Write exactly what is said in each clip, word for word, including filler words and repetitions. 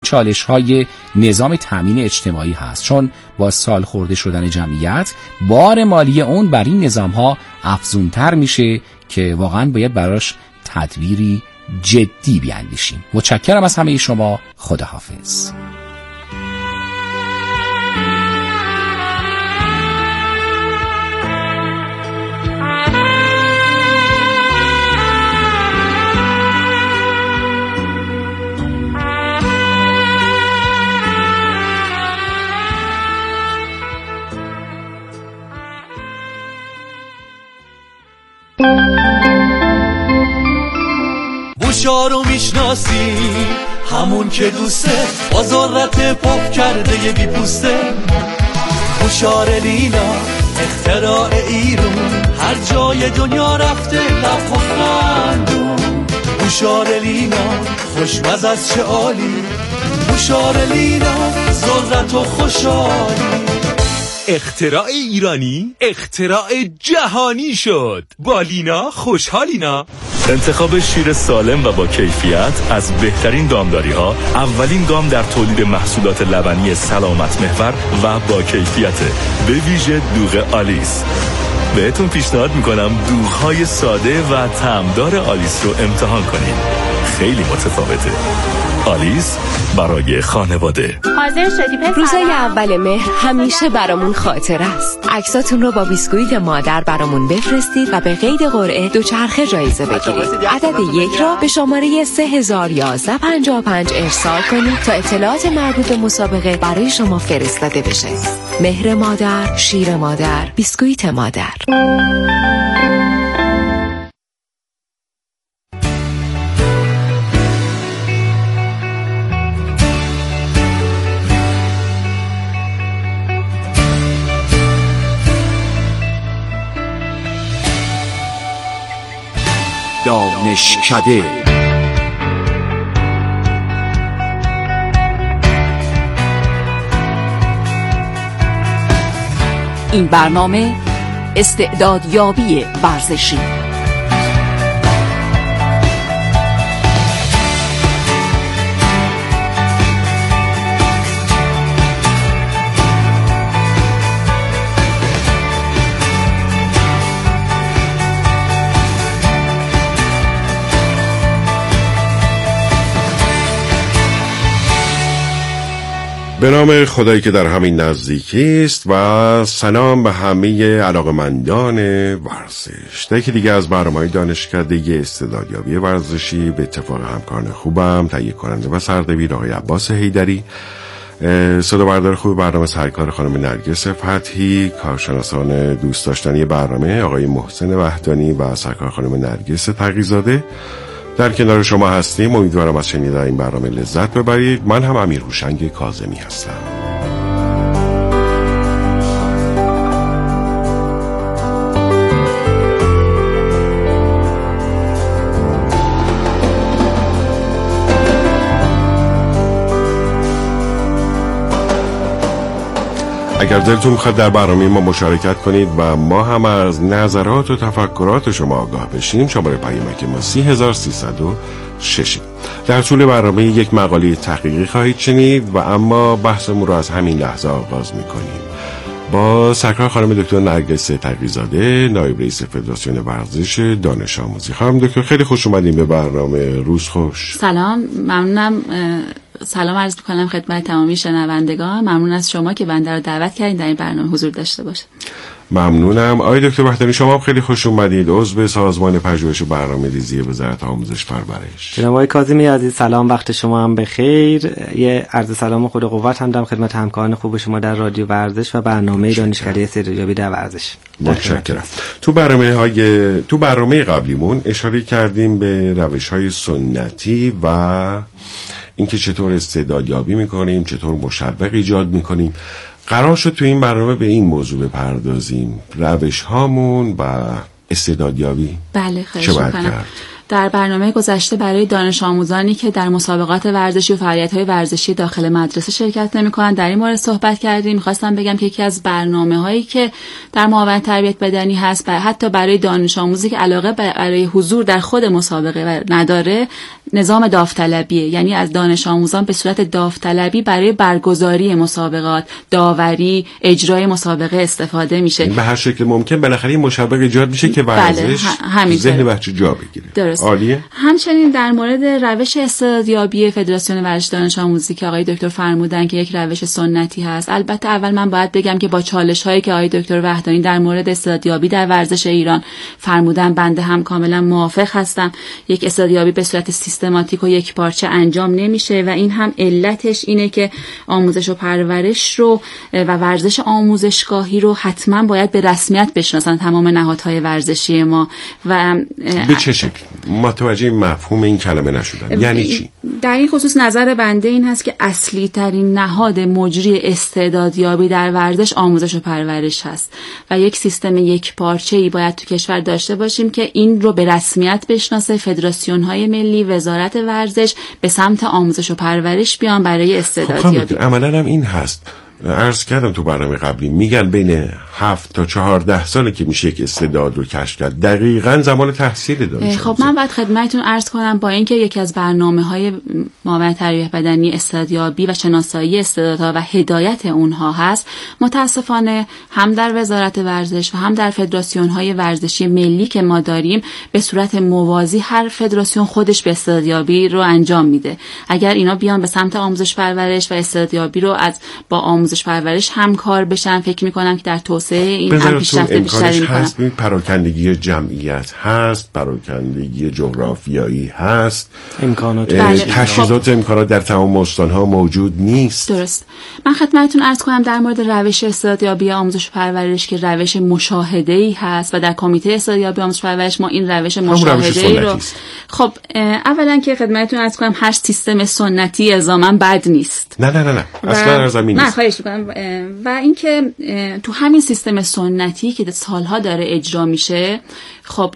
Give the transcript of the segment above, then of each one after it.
چالش‌های نظام تامین اجتماعی هست، چون با سال خورده شدن جمعیت بار مالی اون بر این نظام‌ها افزونتر میشه که واقعاً باید براش تدبیری جدی بیاندیشیم. متشکرم از همه شما. خداحافظ. بوشا رو میشناسی، همون که دوسته، با ذرت پاک کرده یه بی پوسته. بوشار لیلا اختراع ایرون، هر جای دنیا رفته لب و خندون. بوشار لیلا خوشمزه از چه عالی، بوشار لیلا ذرت و خوشحالی. اختراع ایرانی اختراع جهانی شد. با لینا خوشحالینا. انتخاب شیر سالم و با کیفیت از بهترین دامداری ها، اولین گام در تولید محصولات لبنی سلامت محور و با کیفیت، به ویژه دوغ آلیس. بهتون پیشنهاد میکنم دوغ‌های ساده و طعمدار آلیس رو امتحان کنید. خیلی متفاوته. آلیس برای خانواده. حاضر شدی پسر؟ روزای اول مهر همیشه برامون خاطر است. عکساتون رو با بیسکویت مادر برامون بفرستید و به قید قرعه دوچرخه جایزه بگیرید. عدد یک را به شماره سه هزار و یازده پنجاه و پنج ارسال کنید تا اطلاعات مربوط به مسابقه برای شما فرستاده بشه. مهر مادر، شیر مادر، بیسکویت مادر. دانشکده. این برنامه استعدادیابی ورزشی. به نام خدایی که در همین نزدیکی است و سلام به همه علاقمندان ورزش. در یکی دیگه از برنامه‌های دانشکده استعدادیابی ورزشی به اتفاق همکاران خوبم، تهیه کننده و سردبیر آقای عباس حیدری، صدا بردار خوب برنامه سرکار خانم نرگس فتحی، کارشناسان دوست داشتنی برنامه آقای محسن وحدانی و سرکار خانم نرگس تقی‌زاده در کنار شما هستیم. امیدوارم از شنیدن این برنامه لذت ببرید. من هم امیر هوشنگ کاظمی هستم. اگر دلتون میخواد در برنامه ما مشارکت کنید و ما هم از نظرات و تفکرات شما آگاه بشیم، شماره پیامک ما سی هزار سیصد و شش. در طول برنامه یک مقاله تحقیقی خواهید شنید و اما بحثمون رو از همین لحظه آغاز میکنیم با سرکار خانم دکتر نرگس تقی‌زاده، نایب رئیس فدراسیون ورزش دانش آموزی. خانم دکتر خیلی خوش اومدیم به برنامه. روز خوش. سلام، ممنونم. سلام عرض می‌کنم خدمت تمامی شنوندگان. ممنون از شما که بنده رو دعوت کردین در این برنامه حضور داشته باشه. ممنونم. آقای دکتر وحدانی شما هم خیلی خوش اومدید، عضو سازمان پژوهش و برنامه‌ریزی وزارت آموزش پرورش. جناب آقای کاظمی عزیز سلام، وقت شما هم بخیر. یه عرض سلام و خود قوت هم دارم خدمت همکاران خوب شما در رادیو ورزش و برنامه دانشکده استعدادیابی در ورزش. متشکرم. تو برنامه های تو برنامه قبلیمون اشاره کردیم به روش‌های سنتی و اینکه چطور استعدادیابی می‌کنیم، چطور مشوق ایجاد می‌کنیم. قرار شد تو این برنامه به این موضوع بپردازیم، روش هامون و استعدادیابی. بله خواهش می‌کنم. در برنامه گذشته برای دانش آموزانی که در مسابقات ورزشی و فعالیت‌های ورزشی داخل مدرسه شرکت نمی‌کنند در این مورد صحبت کردیم. می‌خواستم بگم که یکی از برنامه‌هایی که در معاون تربیت بدنی هست، حتی برای دانش آموزی که علاقه برای حضور در خود مسابقه نداره، نظام داوطلبیه، یعنی از دانش آموزان به صورت داوطلبی برای برگزاری مسابقات، داوری، اجرای مسابقه استفاده میشه. به هر شکل ممکن بالاخره مسابقه ایجاد میشه که ورزش بله، ذهن بچه جا بگیره. درست. عالیه. همچنین در مورد روش استعدادیابی فدراسیون ورزش دانش آموزی که آقای دکتر فرمودن که یک روش سنتی هست، البته اول من باید بگم که با چالش هایی که آقای دکتر وحدانی در مورد استعدادیابی در ورزش ایران فرمودن بنده هم کاملا موافق هستم. یک استعدادیابی به صورت سیستماتیک و یک پارچه انجام نمیشه و این هم علتش اینه که آموزش و پرورش رو و ورزش آموزشگاهی رو حتما باید به رسمیت بشناسن تمام نهادهای ورزشی ما. و به چه شکل؟ متوجه مفهوم این کلمه نشدم. یعنی چی؟ در این خصوص نظر بنده این هست که اصلی ترین نهاد مجری استعدادیابی در ورزش آموزش و پرورش هست و یک سیستم یک پارچه‌ای باید تو کشور داشته باشیم که این رو به رسمیت بشناسه. فدراسیون‌های ملی، وزارت ورزش به سمت آموزش و پرورش بیان برای استعدادیابی. خب عملاً هم این هست. عرض کردم تو برنامه قبلی، میگن بین هفت تا چهارده ساله که میشه یک استعداد رو کشف کرد. دقیقاً زمان تحصیل دانش. خب من باید خدمتتون عرض کنم با اینکه یکی از برنامه‌های معاون تربیت بدنی استعدادیابی و شناسایی استعدادها و هدایت اونها هست، متاسفانه هم در وزارت ورزش و هم در فدراسیون‌های ورزشی ملی که ما داریم به صورت موازی هر فدراسیون خودش به استعدادیابی رو انجام میده. اگر اینا بیان به سمت آموزش پرورش و استعدادیابی رو از با آموزش پرورش همکار بشن، فکر می‌کنم که در توسعه این هم پیشرفت بیشتری می‌کنه. هست، پراکندگی جمعیت هست، پراکندگی جغرافیایی هست، امکانات تجهیزات خب. امکانات در تمام استان‌ها موجود نیست. درست. من خدمتتون عرض کنم در مورد روش استعدادیابی آموزش و پرورش که روش مشاهده‌ای هست و در کمیته استعدادیابی آموزش و پرورش ما این روش مشاهده‌ای رو خب اولا که خدمتتون عرض کنم هر سیستم سنتی الزاماً بد نیست. نه نه نه نه اصلا ارزمی نیست. نه خواهش می‌کنم. و اینکه تو همین سیستم سنتی که سالها داره اجرا میشه، خب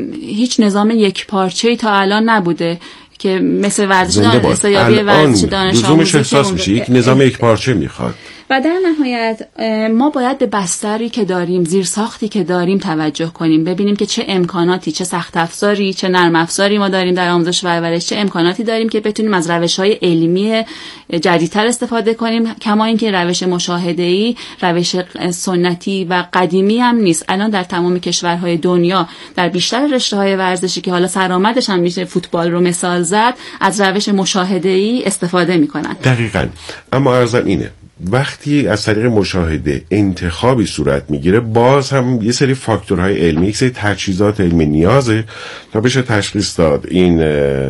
هیچ نظام یک پارچه‌ای تا الان نبوده که مثل ورزش استعدادیابی ورزش دانش آموزی احساس میشه یک نظام یک پارچه میخواد. و در نهایت ما باید به بستری که داریم، زیرساختی که داریم توجه کنیم، ببینیم که چه امکاناتی، چه سخت افزاری، چه نرم افزاری ما داریم در آموزش و پرورش، چه امکاناتی داریم که بتونیم از روش‌های علمی جدیدتر استفاده کنیم. کما اینکه روش مشاهده‌ای روش سنتی و قدیمی هم نیست. الان در تمام کشورهای دنیا در بیشتر رشته‌های ورزشی که حالا سرآمدش هم میشه فوتبال رو مثال زد، از روش مشاهده‌ای استفاده می‌کنن. دقیقاً. اما عرضم اینه، وقتی از طریق مشاهده انتخابی صورت میگیره، باز هم یه سری فاکتورهای علمی، یک سری تجهیزات علمی نیازه تا بشه تشخیص داد این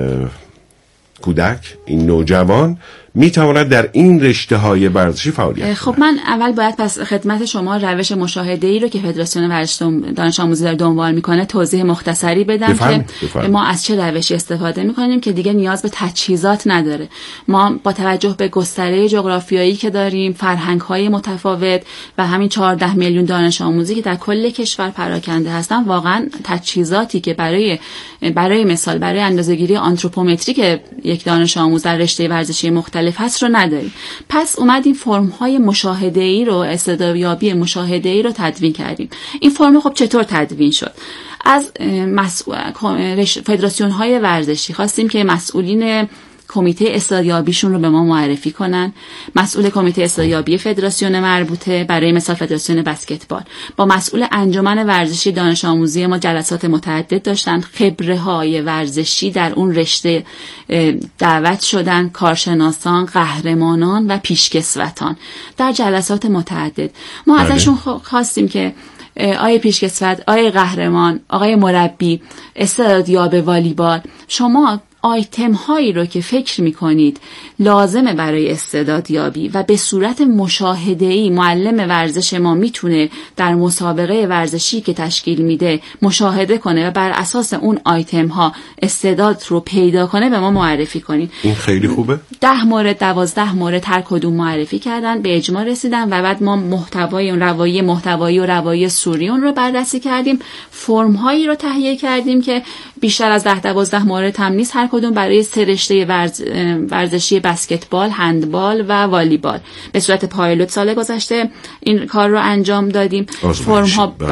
کودک، این نوجوان میتواند در این رشته‌های ورزشی فعالیت خب من اول باید پس خدمت شما روش مشاهده‌ای رو که فدراسیون ورزش دانش آموزی در دنبال میکنه توضیح مختصری بدم بفرم. که بفرم. ما از چه روشی استفاده میکنیم که دیگه نیاز به تجهیزات نداره. ما با توجه به گستره جغرافیایی که داریم، فرهنگ‌های متفاوت و همین چهارده میلیون دانش آموزی که در کل کشور پراکنده هستن، واقعا تجهیزاتی که برای برای مثال برای اندازه‌گیری آنتروپومتری که یک دانش آموز در رشته ورزشی مختلف هست رو نداریم. پس اومدیم فرم‌های مشاهده‌ای رو، استعدادیابی مشاهده‌ای رو تدوین کردیم. این فرم خب چطور تدوین شد؟ از مسئول فدراسیون‌های ورزشی خواستیم که مسئولین کمیته استعدادیابیشون رو به ما معرفی کنن. مسئول کمیته استعدادیابی فدراسیون مربوطه، برای مثال فدراسیون بسکتبال، با مسئول انجمن ورزشی دانش آموزی ما جلسات متعدد داشتن. خبره‌های ورزشی در اون رشته دعوت شدن، کارشناسان، قهرمانان و پیشکسوتان در جلسات متعدد. ما بله. ازشون خواستیم که آقای پیشکسوت، آقای قهرمان، آقای مربی استعدادیاب والیبال، شما آیتم هایی رو که فکر میکنید لازمه برای استعدادیابی و به صورت مشاهده‌ای معلم ورزش ما میتونه در مسابقه ورزشی که تشکیل میده مشاهده کنه و بر اساس اون آیتم ها استعداد رو پیدا کنه به ما معرفی کنید. این خیلی خوبه. ده مورد دوازده مورد هر کدوم معرفی کردن، به اجماع رسیدن و بعد ما محتوای اون روایی محتوایی و روایی سوریون رو بررسی کردیم. فرم هایی رو تهیه کردیم که بیشتر از ده دوازده مورد هم نیست، هر کدوم برای سه رشته ورز... ورزشی بسکتبال، هندبال و والیبال. به صورت پایلوت سال گذشته این کار رو انجام دادیم. فرم ها بله.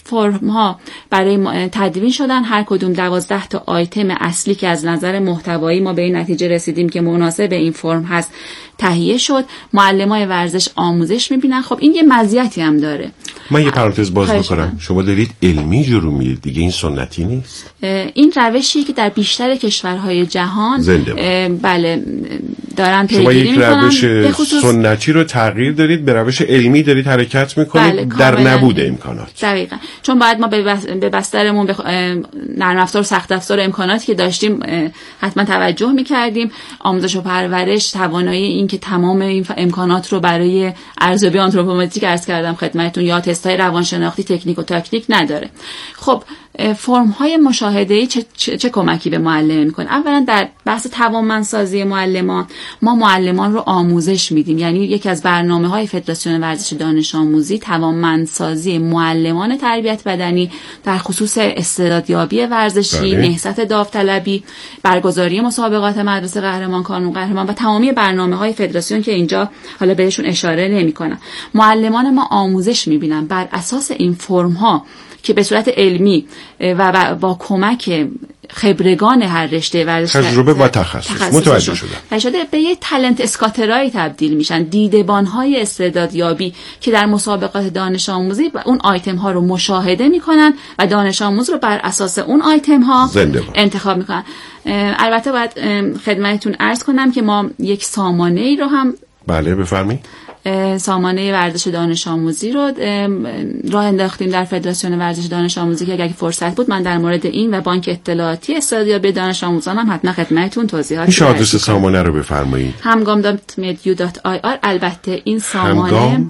فرم ها برای تدوین شدن، هر کدوم دوازده تا آیتم اصلی که از نظر محتوایی ما به این نتیجه رسیدیم که مناسب این فرم هست تهیه شد. معلمای ورزش آموزش میبینن. خب این یه مزیتی هم داره. من یه پرانتز باز بکنم. شما دارید علمی جلو میرید دیگه، این سنتی نیست. این روشی که در بیشتر کشورهای جهان بله دارن پیگیری میکنن. شما یک روش خصوص... سنتی رو تغییر دارید، به روش علمی دارید حرکت میکنید. بله، در نبود امکانات. دقیقاً. چون باید ما به بس... به بسترمون به نرم افزار، سخت افزار، امکاناتی که داشتیم حتما توجه میکردیم. آموزش و پرورش توانایی این که تمام این امکانات رو برای ارزیابی آنتروپومتریک عرض کردم خدمتتون یا تست‌های روانشناختی تکنیک و تاکتیک نداره. خب فرم‌های مشاهده‌ای چه, چه, چه کمکی به معلم می‌کنه؟ اولا در بحث توانمندسازی معلمان ما معلمان رو آموزش میدیم. یعنی یکی از برنامه‌های فدراسیون ورزش دانش آموزی توانمندسازی معلمان تربیت بدنی در خصوص استعدادیابی ورزشی، نهضت داوطلبی، برگزاری مسابقات مدرسه قهرمان کانون قهرمان و تمامی برنامه‌های فدراسیون که اینجا حالا بهشون اشاره نمی‌کنم. معلمان ما آموزش می‌بینن بر اساس این فرم‌ها که به صورت علمی و با کمک خبرگان هر رشته ورزش تجربه و تخصص متوجه شدن شده به یه تالنت اسکاترایی تبدیل میشن، دیدبان‌های استعدادیابی که در مسابقات دانش آموزی اون آیتم ها رو مشاهده میکنن و دانش آموز رو بر اساس اون آیتم ها انتخاب میکنن. البته باید خدمتتون عرض کنم که ما یک سامانه ای رو هم بله بفرمایید سامانه ورزش دانش آموزی رو راه انداختیم در فدراسیون ورزش دانش آموزی که اگه فرصت بود من در مورد این و بانک اطلاعاتی استعدادیابی دانش آموزان هم حتما خدمتتون توضیحات میشه آدرس سامانه رو بفرمایید؟ همگام دات مدیو دات آی آر. البته این سامانه همگام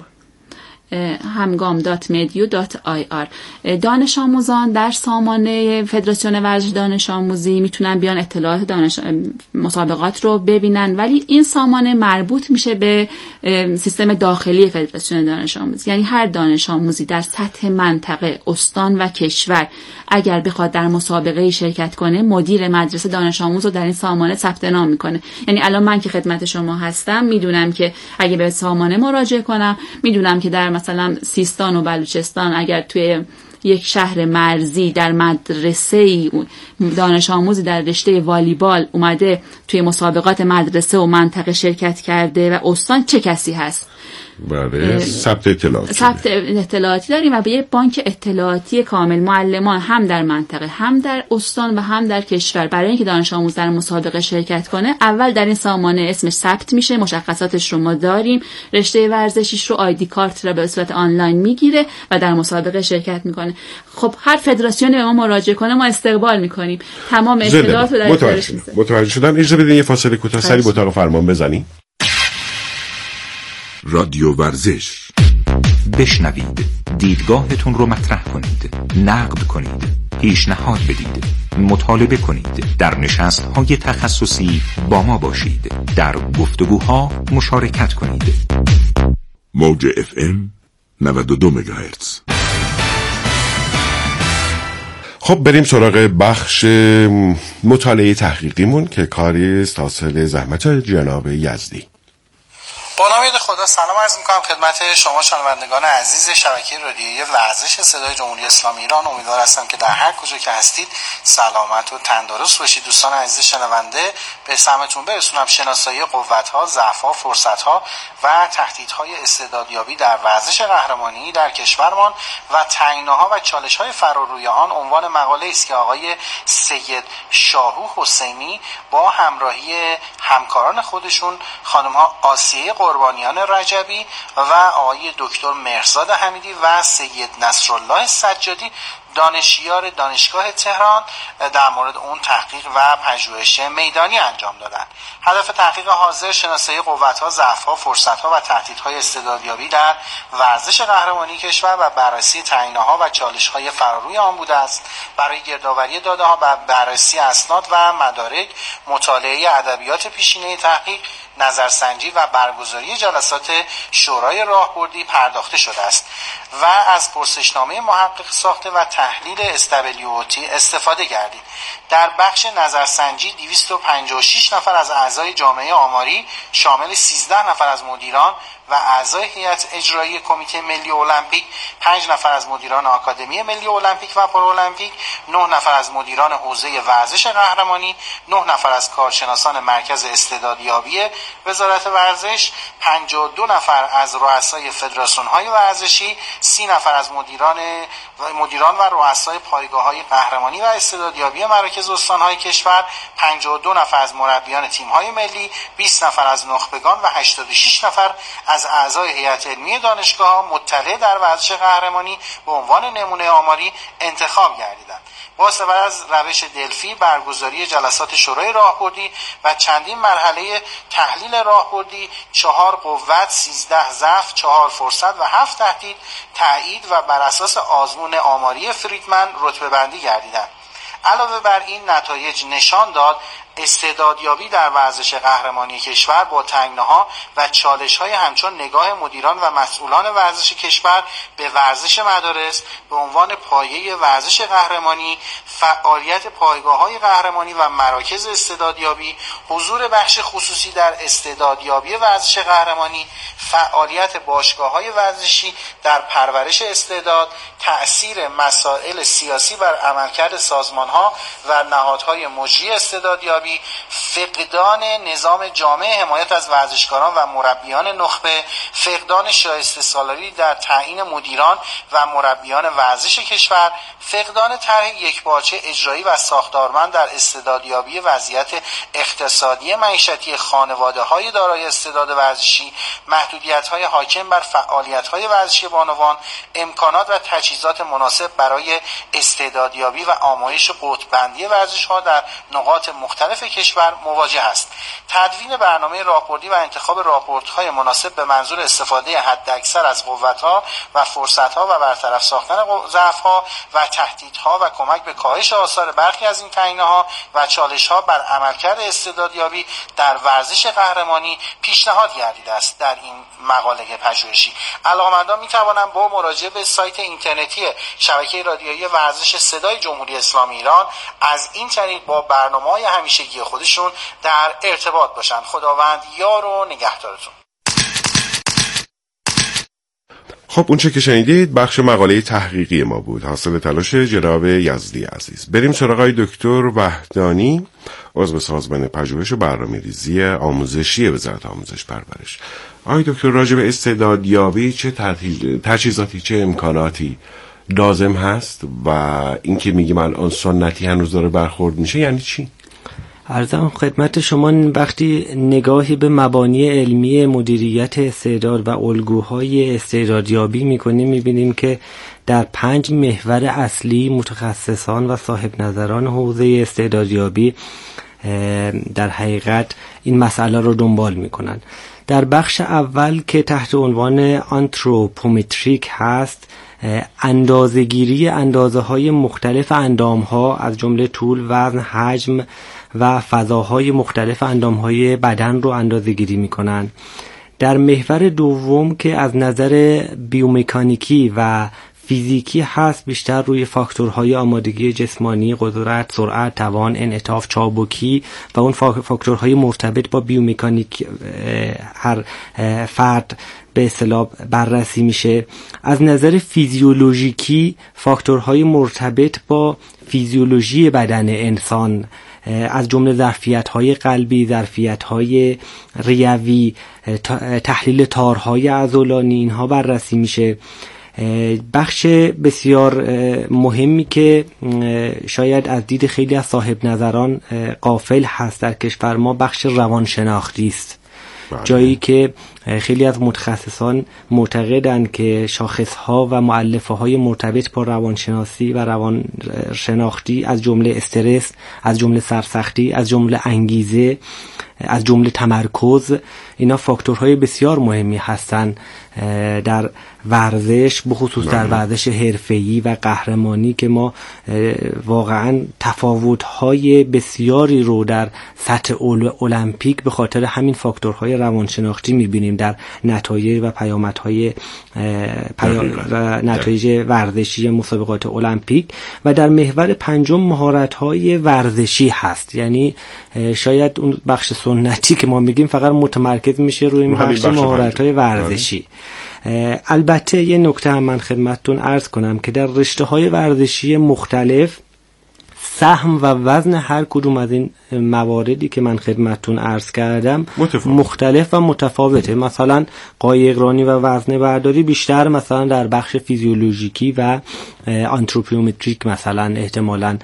همگام دات مدیو دات آی آر. دانش آموزان در سامانه فدراسیون ورزش دانش آموزی میتونن بیان اطلاعات دانش مسابقات رو ببینن، ولی این سامانه مربوط میشه به سیستم داخلی فدراسیون دانش آموزی. یعنی هر دانش آموزی در سطح منطقه، استان و کشور اگر بخواد در مسابقه شرکت کنه، مدیر مدرسه دانش آموز رو در این سامانه ثبت نام میکنه. یعنی الان من که خدمت شما هستم میدونم که اگه به سامانه مراجعه کنم، میدونم که در مثلا سیستان و بلوچستان اگر توی یک شهر مرزی در مدرسه دانش آموزی در رشته والیبال اومده توی مسابقات مدرسه و منطقه شرکت کرده و استان چه کسی هست. بله ثبت اطلاعاتی ثبت اطلاعاتی داریم و به یک بانک اطلاعاتی کامل معلمان هم در منطقه هم در استان و هم در کشور برای اینکه دانش آموز در مسابقه شرکت کنه اول در این سامانه اسمش ثبت میشه، مشخصاتش رو ما داریم، رشته ورزشیش رو آیدی کارت رو به صورت آنلاین میگیره و در مسابقه شرکت میکنه. خب هر فدراسیونی به ما مراجعه کنه ما استقبال میکنیم، تمام اطلاعات رو در اختیارش میذاریم. متوجه شدم. اجازه بدین یه فاصله کوتاه سری با اتاق فرمان بزنیم. رادیو ورزش بشنوید، دیدگاهتون رو مطرح کنید، نقد کنید، پیشنهاد بدید، مطالبه کنید، در نشست‌های تخصصی با ما باشید، در گفتگوها مشارکت کنید. موج اف ام نود و دو مگاهرتز. خب بریم سراغ بخش مطالعه تحقیقیمون که کاری است حاصل زحمت جناب یزدی. با نام خدا سلام عرض می‌کنم خدمت شما شنوندگان عزیز شبکه رادیویی ورزش صدای جمهوری اسلامی ایران. امیدوار هستم که در هر کجا که هستید سلامت و تندرست باشید. دوستان عزیز شنونده، به سمتون برسونم شناسایی قوت‌ها، ضعف‌ها، فرصت‌ها و تهدیدهای استعدادیابی در ورزش قهرمانی در کشورمان و تعیین‌ها و چالش‌های فراروی آن عنوان مقاله است که آقای سید شاهو حسینی با همراهی همکاران خودشون خانم‌ها آسیه قربانیان رجبی و آقای دکتر مهرزاد حمیدی و سید نصرالله سجادی دانشیار دانشگاه تهران در مورد اون تحقیق و پژوهش میدانی انجام دادن. هدف تحقیق حاضر شناسایی قوت‌ها، ضعف‌ها، فرصت‌ها و تهدیدهای استعدادیابی در ورزش قهرمانی کشور و بررسی تعیین‌ها و چالش‌های فراروی آن بوده است. برای گردآوری داده‌ها و بررسی اسناد و مدارک، مطالعه ادبیات پیشینه تحقیق، نظرسنجی و برگزاری جلسات شورای راهبردی پرداخته شده است و از پرسشنامه محقق ساخته و تحلیل اس دبلیو او تی استفاده گردید. در بخش نظرسنجی دویست و پنجاه و شش نفر از اعضای جامعه آماری شامل سیزده نفر از مدیران و اعضای هیئت اجرایی کمیته ملی المپیک، پنج نفر از مدیران آکادمی ملی المپیک و پارالمپیک، نه نفر از مدیران حوزه ورزش قهرمانی، نه نفر از کارشناسان مرکز استعدادیابی وزارت ورزش، پنجاه و دو نفر از رؤسای فدراسیون‌های ورزشی، سی نفر از مدیران مدیران و رؤسای پایگاه‌های قهرمانی و استعدادیابی مراکز استان‌های کشور، پنجاه و دو نفر از مربیان تیم‌های ملی، بیست نفر از نخبگان و هشتاد و شش نفر از اعضای هیئت علمی دانشگاه‌ها مطلع در ورزش قهرمانی به عنوان نمونه آماری انتخاب گردیدند. با استفاده از روش دلفی برگزاری جلسات شورای راهبردی و چندین مرحله تحلیل راهبردی، چهار قوت، سیزده ضعف، چهار فرصت و هفت تهدید تایید و بر اساس آزمون آماری فریدمن رتبه بندی گردیدند. علاوه بر این نتایج نشان داد استعدادیابی در ورزش قهرمانی کشور با تنگناها و چالش‌های همچون نگاه مدیران و مسئولان ورزش کشور به ورزش مدارس به عنوان پایه ورزش قهرمانی، فعالیت پایگاه‌های قهرمانی و مراکز استعدادیابی، حضور بخش خصوصی در استعدادیابی ورزش قهرمانی، فعالیت باشگاه‌های ورزشی در پرورش استعداد، تأثیر مسائل سیاسی بر عملکرد سازمان‌ها و نهادهای مجری استعدادیابی، فقدان نظام جامع حمایت از ورزشکاران و مربیان نخبه، فقدان شایسته سالاری در تعیین مدیران و مربیان ورزش کشور، فقدان طرح یکپارچه اجرایی و ساختارمند در استعدادیابی وضعیت اقتصادی معیشتی خانواده‌های دارای استعداد ورزشی، محدودیت‌های حاکم بر فعالیت‌های ورزشی بانوان، امکانات و تجهیزات مناسب برای استعدادیابی و آمایش قطب‌بندی ورزش‌ها در نقاط مختلف کشور مواجه است. تدوین برنامه راهبردی و انتخاب راهبردهای مناسب به منظور استفاده حداکثر از قوت‌ها و فرصت‌ها و برطرف ساختن ضعف‌ها و تهدیدها و کمک به کاهش آثار برخی از این تنگناها و چالش‌ها بر عملکرد استعدادیابی در ورزش قهرمانی پیشنهاد گردیده است. در این مقاله پژوهشی علاقه‌مندان می‌توانند با مراجعه به سایت اینترنتی شبکه رادیویی ورزش صدای جمهوری اسلامی ایران از این طریق با برنامه‌های همیشگی خودشون در ارتباط باشند. خداوند یار و نگهدارتون. خب اون چه که شنیدید بخش مقاله تحقیقی ما بود، حاصل تلاش جناب یزدی عزیز. بریم سراغ آقای دکتر وحدانی، عضو سازمان پژوهش و برنامه‌ریزی آموزشی وزارت آموزش پرورش. آقای دکتر، راجع به استعدادیابی چه تجهیزاتی، چه امکاناتی لازم هست و این که میگیم الان سنتی هنوز داره برخورد میشه یعنی چی؟ عرضم خدمت شما وقتی نگاهی به مبانی علمی مدیریت استعداد و الگوهای استعدادیابی میکنیم میبینیم که در پنج محور اصلی متخصصان و صاحب نظران حوزه استعدادیابی در حقیقت این مسئله رو دنبال میکنن. در بخش اول که تحت عنوان آنتروپومتریک هست، اندازه‌گیری اندازه‌های مختلف اندام‌ها از جمله طول، وزن، حجم و فضاهای مختلف اندام‌های بدن رو اندازه‌گیری می‌کنن. در محور دوم که از نظر بیومکانیکی و فیزیکی هست، بیشتر روی فاکتورهای آمادگی جسمانی، قدرت، سرعت، توان، انعطاف، چابکی و اون فاکتورهای مرتبط با بیومکانیک هر فرد به اصطلاح بررسی میشه. از نظر فیزیولوژیکی فاکتورهای مرتبط با فیزیولوژی بدن انسان از جمله ظرفیت‌های قلبی، ظرفیت‌های ریوی، تحلیل تارهای عضلانی، اینها بررسی میشه. بخش بسیار مهمی که شاید از دید خیلی از صاحب نظران غافل هست در کشور ما بخش روانشناختی است. جایی که خیلی از متخصصان معتقدند که شاخصها و مؤلفه های مرتبط با روانشناسی و روانشناختی از جمله استرس، از جمله سرسختی، از جمله انگیزه از جمله تمرکز، اینا فاکتورهای بسیار مهمی هستن در ورزش، بخصوص در ورزش حرفه‌ای و قهرمانی که ما واقعا تفاوت‌های بسیاری رو در سطح المپیک به خاطر همین فاکتورهای روانشناختی می‌بینیم در نتایج و پیامدهای پیام و نتایج ورزشی مسابقات المپیک. و در محور پنجم مهارت‌های ورزشی هست، یعنی شاید اون بخش سنتی که ما میگیم فقط متمرکز میشه روی این بخش مهارت‌های ورزشی. البته یه نکته هم من خدمتتون عرض کنم که در رشته‌های ورزشی مختلف سهم و وزن هر کدوم از این مواردی که من خدمتتون عرض کردم متفاوت. مختلف و متفاوته. مثلا قایقرانی و وزنه برداری بیشتر مثلا در بخش فیزیولوژیکی و آنتروپیومتریک مثلا احتمالاً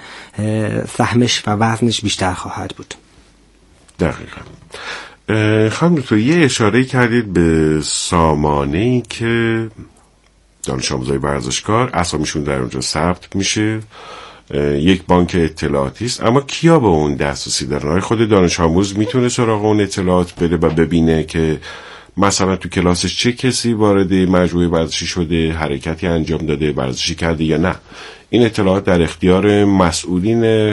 سهمش و وزنش بیشتر خواهد بود. دقیقاً. خانم تو یه اشاره کردید به سامانه‌ای که دانش آموزای ورزشکار اسامیشون در اونجا ثبت میشه، یک بانک اطلاعاتی است، اما کیا به اون دسترسی دارن؟ خود دانش آموز میتونه سراغ اون اطلاعات بده و ببینه که مثلا تو کلاسش چه کسی وارد مجموعه ورزشی شده، حرکتی انجام داده، ورزشی کرده یا نه؟ این اطلاعات در اختیار مسئولین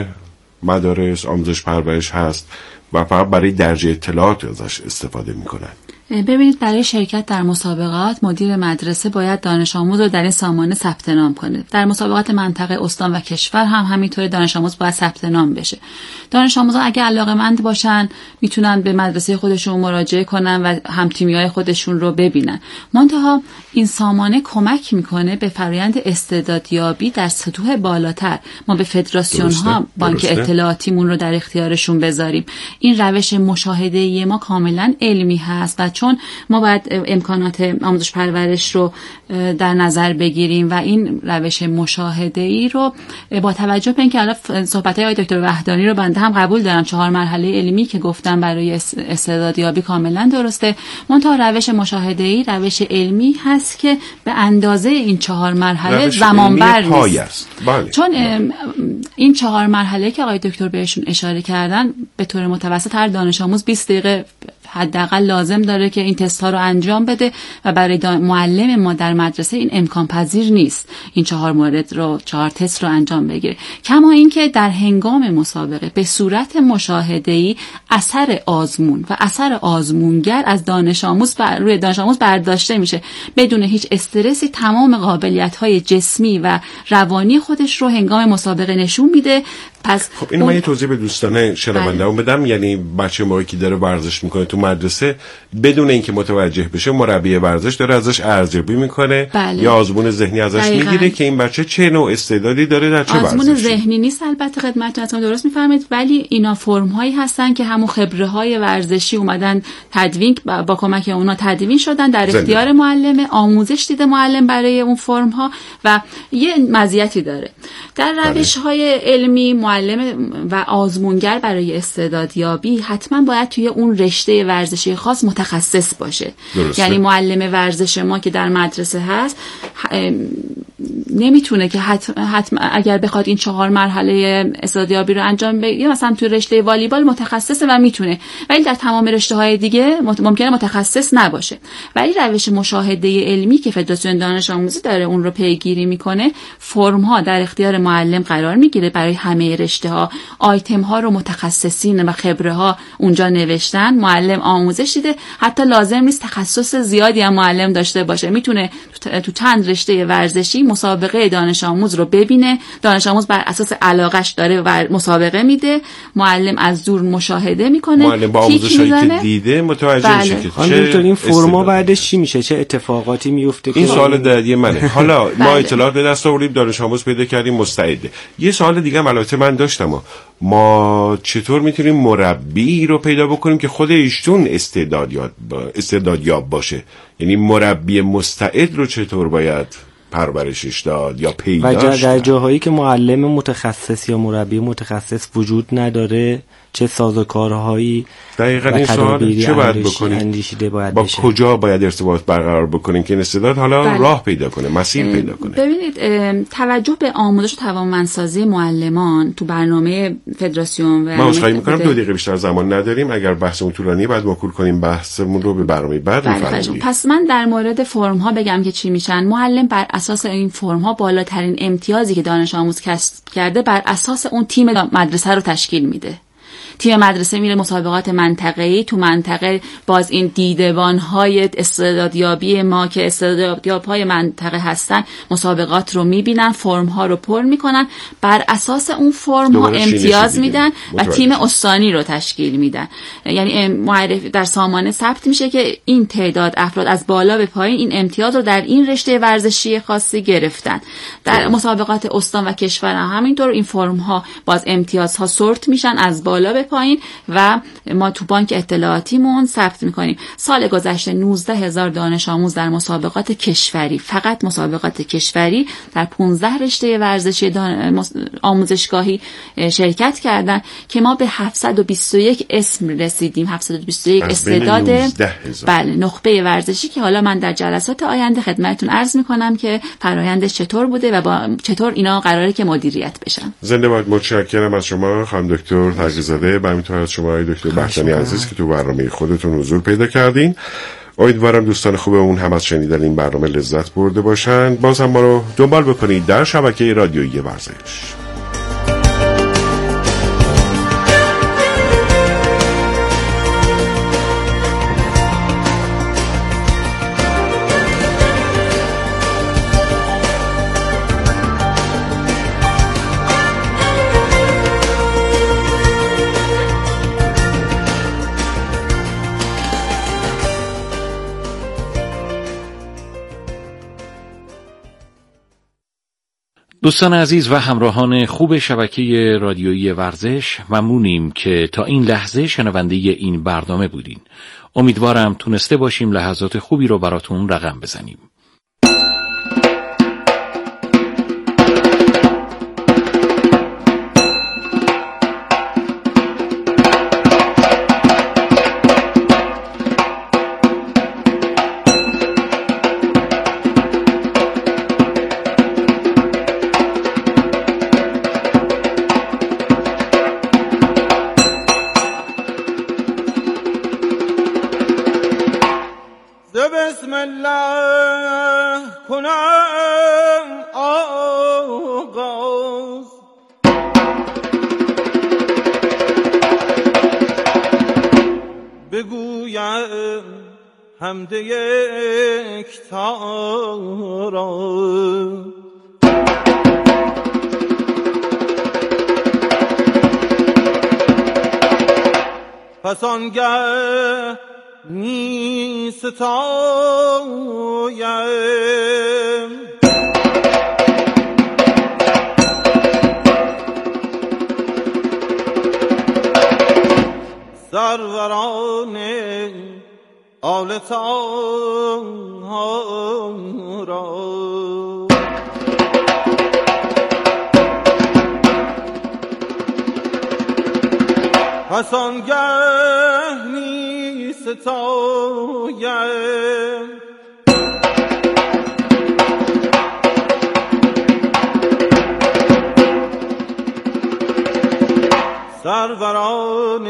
مدارس آموزش پرورش هست و فقط برای درج اطلاعات ازش استفاده میکنن. ببینید، برای شرکت در مسابقات مدیر مدرسه باید دانش آموز رو در این سامانه ثبت نام کنه. در مسابقات منطقه، استان و کشور هم همینطور دانش آموز باید ثبت نام بشه. دانش آموزان اگه علاقه‌مند باشن میتونن به مدرسه خودشون مراجعه کنن و هم‌تیمی‌های خودشون رو ببینن. منتها این سامانه کمک میکنه به فرآیند استعدادیابی در سطوح بالاتر. ما به فدراسیون ها بانک اطلاعاتیمون رو در اختیارشون بذاریم. این روش مشاهده‌ای ما کاملا علمی هست و چون ما باید امکانات آموزش پرورش رو در نظر بگیریم و این روش مشاهده‌ای رو با توجه به اینکه الان صحبت‌های آقای دکتر وحدانی رو بنده هم قبول دارم، چهار مرحله علمی که گفتم برای استعدادیابی کاملا درسته، منتها روش مشاهده‌ای روش علمی هست که به اندازه این چهار مرحله زمانبر نیست. بله. چون این چهار مرحله که آقای دکتر بهشون اشاره کردن به طور متوسط هر دانش آموز بیست دقیقه حداقل لازم داره که این تست ها رو انجام بده و برای معلم ما در مدرسه این امکان پذیر نیست این چهار مورد رو چهار تست رو انجام بگیره. کما اینکه در هنگام مسابقه به صورت مشاهده‌ای اثر آزمون و اثر آزمونگر از دانش آموز بر روی دانش آموز برداشته میشه، بدون هیچ استرسی تمام قابلیت‌های جسمی و روانی خودش رو هنگام مسابقه نشون میده. پس خب اینو اون... من یه توضیح به دوستان شنونده‌ام بدم. یعنی بچه موقعی که داره ورزش میکنه تو مدرسه بدون اینکه متوجه بشه مربی ورزش داره ازش ارزیابی میکنه، بله. یا آزمون ذهنی ازش دقیقاً. میگیره که این بچه چه نوع استعدادی داره در چه ورزشی. آزمون ذهنی نیست البته، خدمتتون درست میفرمایید، ولی اینا فرم هایی هستن که همون خبره های ورزشی اومدن تدوین با کمک اونا تدوین شدن در اختیار معلم، آموزش دیده معلم برای اون فرم ها و یه مزیتی داره در روش های علمی. معلم و آزمونگر برای استعدادیابی حتما باید توی اون رشته ورزشی خاص متخصص باشه. درسته. یعنی معلم ورزش ما که در مدرسه هست نمیتونه که حتما, حتما اگر بخواد این چهار مرحله استعدادیابی رو انجام بده، مثلا تو رشته والیبال متخصصه و میتونه، ولی در تمام رشته های دیگه ممکنه متخصص نباشه. ولی روش مشاهده علمی که فدراسیون دانش آموزی داره اون رو پیگیری میکنه، فرم ها در اختیار معلم قرار میگیره برای همه رشته ها، آیتم ها رو متخصصین و خبره ها اونجا نوشتن، معلم آموزش دیده، حتی لازم نیست تخصص زیادی هم معلم داشته باشه، میتونه تو چند رشته ورزشی مسابقه دانش آموز رو ببینه، دانش آموز بر اساس علاقش داره و مسابقه میده، معلم از دور مشاهده میکنه، معلم با آموزشایی که دیده متوجه بله. میشه که چه این فرما بعدش چی میشه، چه اتفاقاتی میفته. این سوال دادی منه. حالا بله. ما اطلاعات به دست آوردیم، دانش آموز پیدا کردیم، مستعده. یه سوال دیگه هم البته من داشتم، ما چطور میتونیم مربی رو پیدا بکنیم که خود ایشون استعدادیاب استعدادیاب باشه؟ یعنی مربی مستعد رو چطور باید پرورشش داد یا پیداش و در جاهایی که معلم متخصص یا مربی متخصص وجود نداره چه سازوکارهایی دقیقاً این سوال چه باید بکنیم؟ اندیشیده باید با بشه. کجا باید ارتباط برقرار بکنیم که این استعداد حالا بله. راه پیدا کنه، مسیر پیدا کنه؟ ببینید توجه به آموزش و توانمندسازی معلمان تو برنامه فدراسیون و من عذرخواهی می‌کنم دو دقیقه بیشتر زمان نداریم، اگر بحثمون طولانی بعد موکول کنیم بحثمون رو به برنامه بعد می‌فرمایید. پس من در مورد فرم ها بگم که چی میشن. معلم بر اساس این فرم ها بالاترین امتیازی که دانش آموز کسب کرده بر اساس اون تیم مدرسه رو تشکیل میده. تیم مدرسه میره مسابقات منطقه‌ای، تو منطقه باز این دیدبان‌های استعدادیابی ما که استعدادیاب‌های منطقه هستن مسابقات رو میبینن، فرم‌ها رو پر میکنن، بر اساس اون فرم‌ها امتیاز میدن و تیم استانی رو تشکیل میدن. یعنی معرفی در سامانه ثبت میشه که این تعداد افراد از بالا به پایین این امتیاز رو در این رشته ورزشی خاصی گرفتن. در مسابقات استان و کشور هم همینطور این فرم‌ها باز امتیازها سورت میشن از بالا به پایین و ما تو بانک اطلاعاتیمون ثبت میکنیم. سال گذشته نوزده هزار دانش آموز در مسابقات کشوری، فقط مسابقات کشوری در پانزده رشته ورزشی آموزشگاهی شرکت کردن که ما به هفتصد و بیست و یک اسم رسیدیم، هفتصد و بیست و یک استعداد بله نخبه ورزشی که حالا من در جلسات آینده خدمتتون عرض میکنم که فرآیندش چطور بوده و با چطور اینا قراره که مدیریت بشن. زنده باد. متشکرم از شما خانم دکتر تقی‌زاده و همینطور از شما دکتر بختیاری عزیز که تو برنامه خودتون حضور پیدا کردین. امیدوارم دوستان خوبمون هم از شنیدن این برنامه لذت برده باشن. باز هم ما رو دنبال بکنید در شبکه رادیویی ورزش. دوستان عزیز و همراهان خوب شبکه رادیویی ورزش، ممنونیم که تا این لحظه شنونده این برنامه بودین. امیدوارم تونسته باشیم لحظات خوبی رو براتون رقم بزنیم. بسم الله کنم آغاز بگویم حمد یکتا را پس آنگه می ستایم سروران آلتان را پس آنگه می ستایم سروران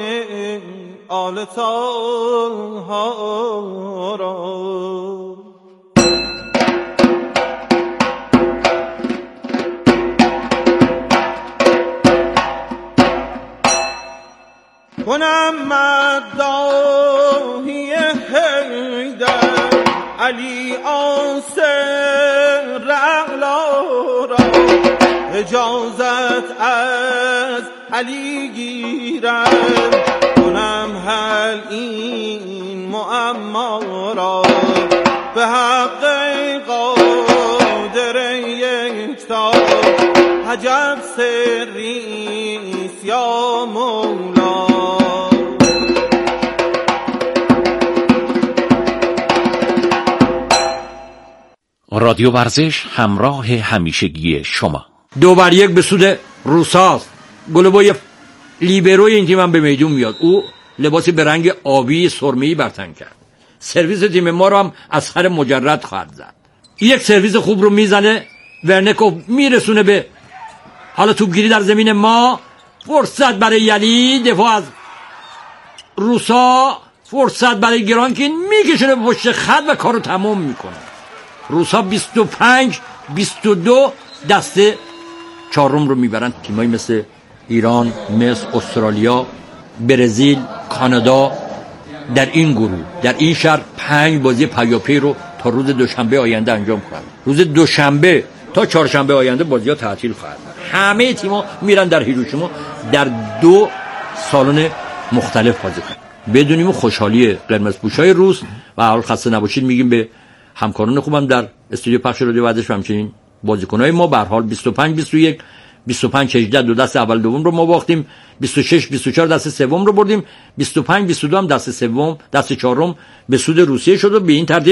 آلتان ها را کنم مداحی حیدر علی آصر اعلا را اجازت از علی گیرم کنم حل این معما را به حق قادر یکتا عجب سریست یا مولا. رادیو ورزش همراه همیشگی شما. دو بر یک به سود روساز. گلبوی لیبروی این تیم هم به میدون میاد، او لباسی به رنگ آبی سرمه‌ای بر تن کرد. سرویس تیم ما رو هم از خر مجرد خواهد زد. یک سرویس خوب رو میزنه ورنکوف، میرسونه به حالا توپگیری در زمین ما، فرصت برای یلی، دفاع از روسا، فرصت برای گرانکین، میکشونه به پشت خط و کارو تمام میکنه. روسا بیست و پنج بیست و دو دسته چهارم رو میبرن. تیمایی مثل ایران، مصر، استرالیا، برزیل، کانادا در این گروه در این شهر پنج بازی پیاپی رو تا روز دوشنبه آینده انجام خواهند. روز دوشنبه تا چهارشنبه آینده بازی‌ها تعطیل خواهد. همه تیم‌ها میرن در هیروشیما در دو سالن مختلف بازی کنند. بدونیم خوشحالی قرمزپوشای روس و حال خسته نباشید میگیم به همکاران خوبم در استودیو پخش رادیو ورزش و همچنین بازیکن‌های ما. به هر حال بیست و پنج بیست و یک بیست و پنج هجده دو دست اول دوم رو ما باختیم، بیست و شش بیست و چهار دست سوم رو بردیم، بیست و پنج بیست و دو هم دست سوم دست چهارم به سود روسیه شد و به این ترتیب